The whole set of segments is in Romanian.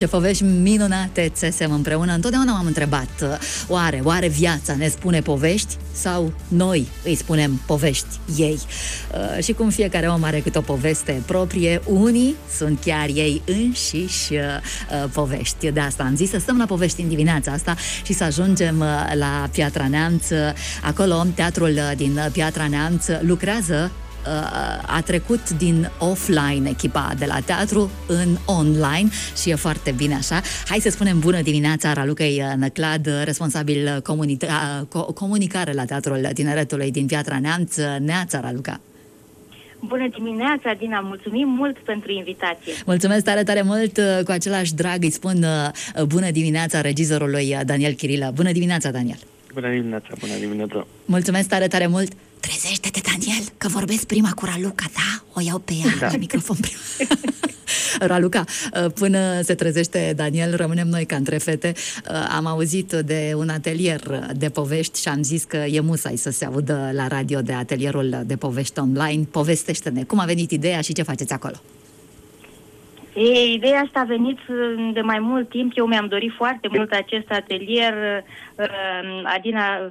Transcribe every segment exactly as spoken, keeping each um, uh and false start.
Ce povești minunate țesem împreună. Întotdeauna m-am întrebat, oare, oare viața ne spune povești sau noi îi spunem povești ei? Uh, și cum fiecare om are câte o poveste proprie, unii sunt chiar ei înșiși uh, povești. De asta am zis să stăm la povești în dimineața asta și să ajungem uh, la Piatra Neamț. Acolo, teatrul din Piatra Neamț lucrează. A trecut din offline echipa de la teatru în online și e foarte bine așa. Hai să spunem bună dimineața Ralucăi Năclad, responsabil comunica- comunicare la Teatrul Tineretului din Piatra Neamț. Neața, Raluca! Bună dimineața, Dina! Mulțumim mult pentru invitație! Mulțumesc tare, tare mult! Cu același drag îi spun bună dimineața regizorului Daniel Chirilă. Bună dimineața, Daniel! Bună dimineața, bună dimineața! Mulțumesc tare, tare mult! Trezește-te, Daniel, că vorbesc prima cu Raluca, da? O iau pe ea, da. La microfon prima. Raluca, până se trezește Daniel, rămânem noi ca între fete. Am auzit de un atelier de povești și am zis că e musai să se audă la radio de atelierul de povești online. Povestește-ne, cum a venit ideea și ce faceți acolo? E, ideea asta a venit de mai mult timp. Eu mi-am dorit foarte mult acest atelier. Adina,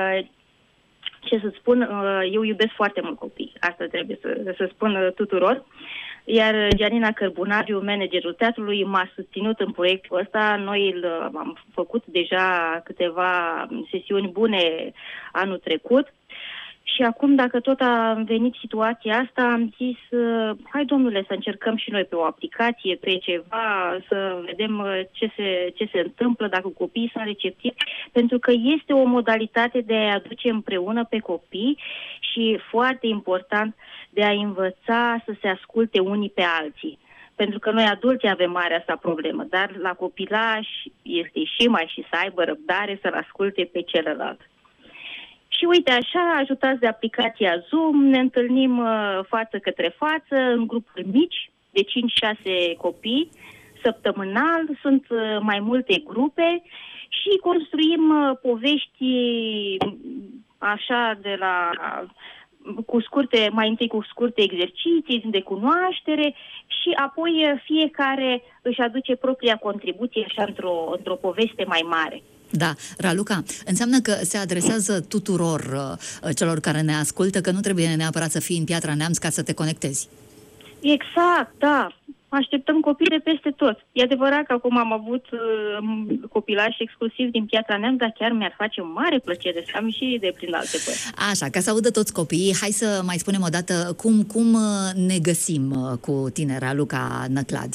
ce să spun, eu iubesc foarte mult copii. Asta trebuie să, să spun tuturor. Iar Gianina Cărbunariu, managerul teatrului, m-a susținut în proiectul ăsta. Noi am făcut deja câteva sesiuni bune anul trecut. Și acum, dacă tot a venit situația asta, am zis, hai domnule, să încercăm și noi pe o aplicație, pe ceva, să vedem ce se, ce se întâmplă, dacă copiii sunt receptivi, pentru că este o modalitate de a aduce împreună pe copii și, foarte important, de a învăța să se asculte unii pe alții. Pentru că noi adulții avem marea asta problemă, dar la copilași este și mai și să aibă răbdare să-l asculte pe celălalt. Și uite așa, ajutați de aplicația Zoom, ne întâlnim uh, față către față, în grupuri mici, de cinci șase copii, săptămânal, sunt uh, mai multe grupe și construim uh, povești așa de la, cu scurte, mai întâi cu scurte exerciții de cunoaștere și apoi uh, fiecare își aduce propria contribuție așa într-o, într-o poveste mai mare. Da, Raluca, înseamnă că se adresează tuturor uh, celor care ne ascultă, că nu trebuie neapărat să fii în Piatra Neamț ca să te conectezi. Exact, da. Așteptăm copii de peste tot. E adevărat că acum am avut uh, copilași exclusiv din Piatra Neamț, dar chiar mi-ar face o mare plăcere să am și de prin alte părți. Așa, ca să audă toți copiii, hai să mai spunem o dată cum, cum ne găsim cu tine, Raluca Năclad.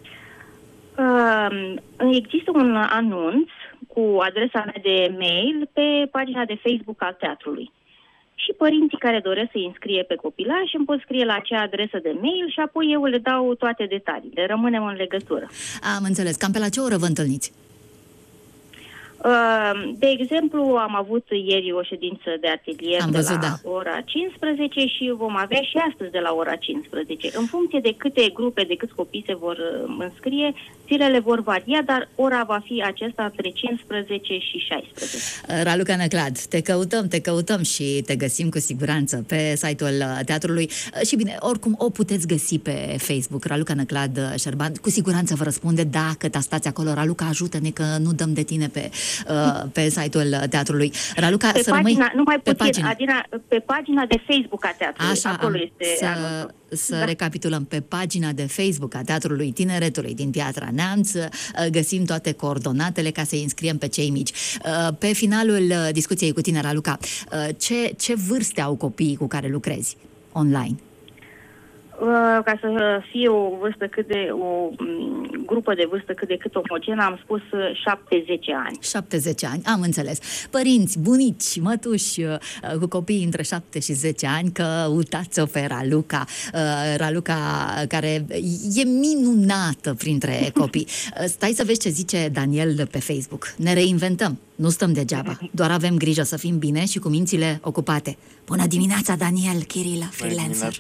Uh, există un anunț cu adresa mea de mail pe pagina de Facebook al teatrului. Și părinții care doresc să înscrie pe copilași îmi pot scrie la acea adresă de mail și apoi eu le dau toate detaliile. Rămânem în legătură. Am înțeles. Cam pe la ce oră vă întâlniți? De exemplu, am avut ieri o ședință de atelier am văzut, de la da. ora cincisprezece și vom avea și astăzi de la ora cincisprezece. În funcție de câte grupe, de câți copii se vor înscrie, zilele vor varia, dar ora va fi acesta între cincisprezece și șaisprezece. Raluca Năclad, te căutăm, te căutăm și te găsim cu siguranță pe site-ul teatrului și bine, oricum o puteți găsi pe Facebook, Raluca Năclad Șerban. Cu siguranță vă răspunde dacă stați acolo. Raluca, ajută-ne că nu dăm de tine pe pe site-ul teatrului. Raluca, pe să pagina, rămâi nu mai pe puțin, pagina. Adina, pe pagina de Facebook a teatrului. Așa, acolo am, este să, anunțul. să da. recapitulăm. Pe pagina de Facebook a Teatrului Tineretului din Piatra Neamț găsim toate coordonatele ca să-i înscriem pe cei mici. Pe finalul discuției cu tine, Raluca, ce, ce vârste au copiii cu care lucrezi online? Ca să fie o vârstă cât de, o grupă de vârstă cât de cât omogenă, am spus șapte zece ani. șapte zece ani, am înțeles. Părinți, bunici, mătuși cu copii între șapte și zece ani, căutați-o pe Raluca. Raluca care e minunată printre copii. Stai să vezi ce zice Daniel pe Facebook. Ne reinventăm. Nu stăm degeaba, doar avem grijă să fim bine și cu mințile ocupate. Bună dimineața, Daniel Chirilă, freelancer.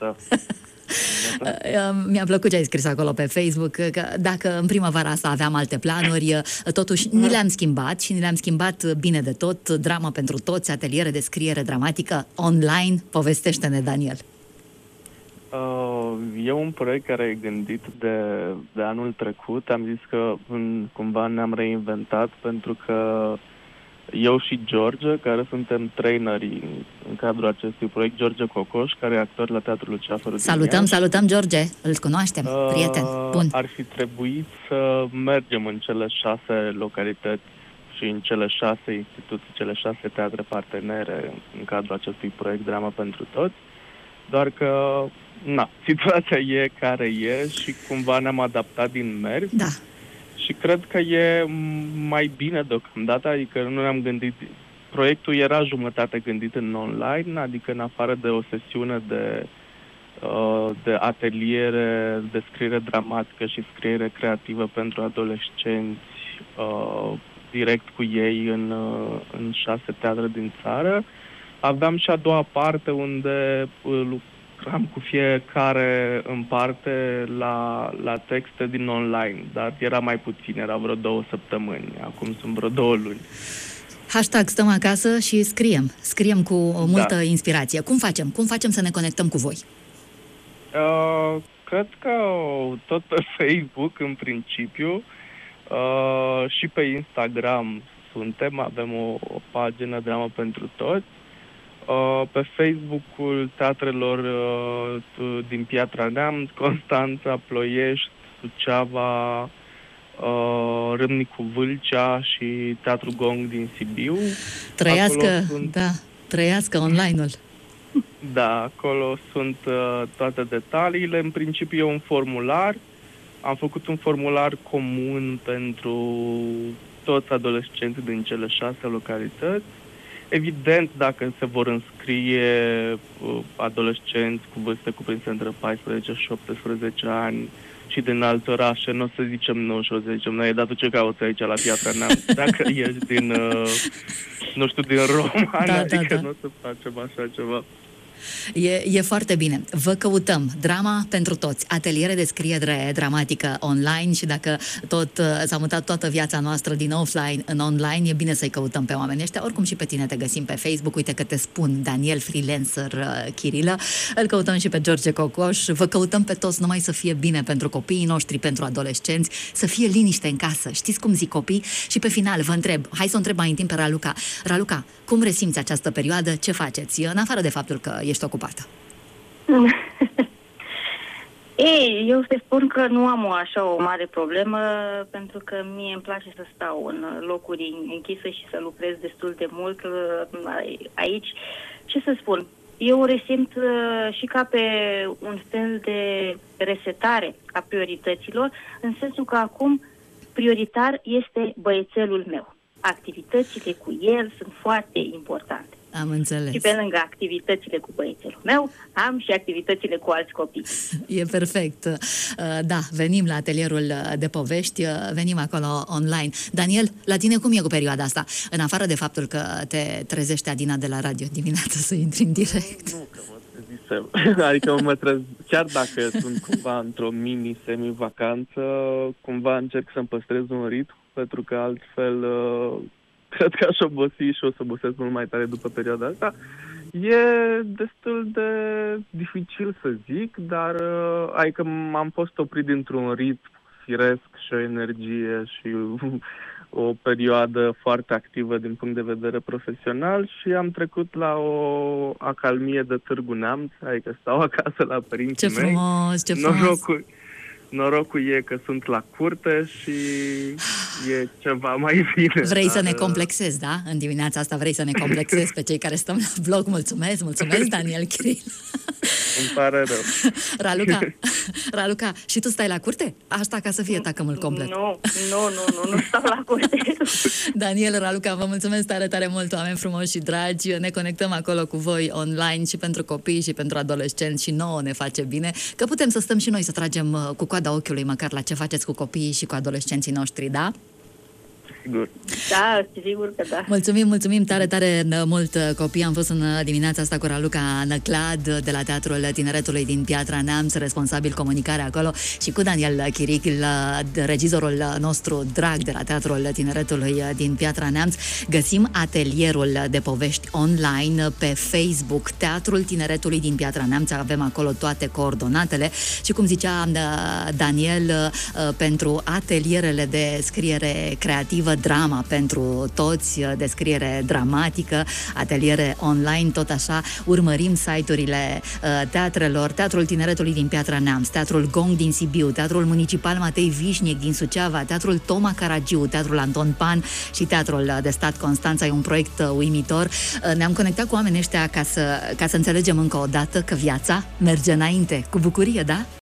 Mi-a plăcut ce ai scris acolo pe Facebook, că dacă în primăvara asta aveam alte planuri, totuși ni le-am schimbat și ni le-am schimbat bine de tot. Drama pentru toți, ateliere de scriere dramatică online. Povestește-ne, Daniel. Uh, e un proiect care e gândit de, de anul trecut. Am zis că în, cumva ne-am reinventat pentru că eu și George, care suntem traineri în cadrul acestui proiect, George Cocoș, care e actor la Teatrul Luceafărul. Salutăm, salutăm, George! Îl cunoaștem, uh, prieten, bun. Ar fi trebuit să mergem în cele șase localități și în cele șase instituții, cele șase teatre partenere în cadrul acestui proiect Drama pentru Toți, doar că, na, situația e care e și cumva ne-am adaptat din mers. Da. Și cred că e mai bine deocamdată, adică nu ne-am gândit, proiectul era jumătate gândit în online, adică în afară de o sesiune de, de ateliere, de scriere dramatică și scriere creativă pentru adolescenți, direct cu ei în, în șase teatre din țară. Aveam și a doua parte unde lucram cu fiecare în parte la, la texte din online, dar era mai puțin, era vreo două săptămâni, acum sunt vreo două luni. Hashtag stăm acasă și scriem, scriem cu o multă da. inspirație. Cum facem? Cum facem să ne conectăm cu voi? Uh, cred că tot pe Facebook în principiu, Uh, și pe Instagram suntem, avem o, o pagină Drama pentru Toți. Uh, pe Facebook-ul teatrelor uh, din Piatra Neamț, Constanța, Ploiești, Suceava, uh, Râmnicu Vâlcea și Teatru Gong din Sibiu. Trăiască, sunt... da, trăiască online-ul. Da, acolo sunt uh, toate detaliile. În principiu e un formular. Am făcut un formular comun pentru toți adolescenții din cele șase localități. Evident, dacă se vor înscrie uh, adolescenți cu vârste cuprinse între paisprezece și optsprezece ani și din alte orașe, nu o să zicem nu și o să zicem noi, dar tu ce cauți aici la Piatra Neamț? Dacă ești din, uh, nu știu, din România, da, adică da, da. nu o să facem așa ceva. E, e foarte bine. Vă căutăm. Drama pentru Toți. Ateliere de scriere dramatică online și dacă tot uh, s-a mutat toată viața noastră din offline în online, e bine să-i căutăm pe oamenii ăștia. Oricum și pe tine te găsim pe Facebook. Uite că te spun Daniel Freelancer uh, Chirilă. Îl căutăm și pe George Cocoș. Vă căutăm pe toți numai să fie bine pentru copiii noștri, pentru adolescenți, să fie liniște în casă. Știți cum zic copii? Și pe final vă întreb, hai să o întreb mai în timp pe Raluca. Raluca, cum resimți această perioadă? Ce faceți? În afară de faptul că ești ocupată. Ei, eu să spun că nu am o așa o mare problemă, pentru că mie îmi place să stau în locuri închise și să lucrez destul de mult aici. Ce să spun? Eu o resimt și ca pe un fel de resetare a priorităților, în sensul că acum prioritar este băiețelul meu. Activitățile cu el sunt foarte importante. Am înțeles. Și pe lângă activitățile cu băiețelul meu, am și activitățile cu alți copii. E perfect. Da, venim la atelierul de povești, venim acolo online. Daniel, la tine cum e cu perioada asta? În afară de faptul că te trezește Adina de la radio dimineața să intri în direct. Nu, că mă trezisem. Adică mă trez... Chiar dacă sunt cumva într-o mini-semi-vacanță, cumva încerc să-mi păstrez un ritm, pentru că altfel... cred că aș obosi și o să obosesc mult mai tare după perioada asta. E destul de dificil să zic, dar adică m-am fost oprit dintr-un ritm firesc și o energie și o perioadă foarte activă din punct de vedere profesional și am trecut la o acalmie de Târgu Neamț, adică stau acasă la părinții mei. Ce frumos, ce frumos! Norocul, norocul e că sunt la curte și e ceva mai bine. Vrei dar... să ne complexezi, da? În dimineața asta vrei să ne complexezi pe cei care stăm la blog. Mulțumesc, mulțumesc, Daniel Chiril. Îmi pare rău. Raluca, Raluca, și tu stai la curte? Asta ca să fie tacămul complet. Nu, nu, nu, nu, nu stau la curte. Daniel, Raluca, vă mulțumesc tare, tare mult, oameni frumoși și dragi. Ne conectăm acolo cu voi online și pentru copii și pentru adolescenți și nouă ne face bine, că putem să stăm și noi să tragem cu coada ochiului măcar la ce faceți cu copiii și cu adolescenții noștri, da? sigur. Da, sigur că da. Mulțumim, mulțumim tare, tare mult, copii. Am fost în dimineața asta cu Raluca Năclad de la Teatrul Tineretului din Piatra Neamț, responsabil comunicare acolo, și cu Daniel Chiric, regizorul nostru drag de la Teatrul Tineretului din Piatra Neamț. Găsim atelierul de povești online pe Facebook, Teatrul Tineretului din Piatra Neamț. Avem acolo toate coordonatele și, cum zicea Daniel, pentru atelierele de scriere creativă, drama pentru toți, descriere dramatică, ateliere online, tot așa. Urmărim site-urile uh, teatrelor: Teatrul Tineretului din Piatra Neamț, Teatrul Gong din Sibiu, Teatrul Municipal Matei Vișniec din Suceava, Teatrul Toma Caragiu, Teatrul Anton Pan și Teatrul de Stat Constanța. E un proiect uh, uimitor. Uh, ne-am conectat cu oamenii ăștia ca să, ca să înțelegem încă o dată că viața merge înainte, cu bucurie, da?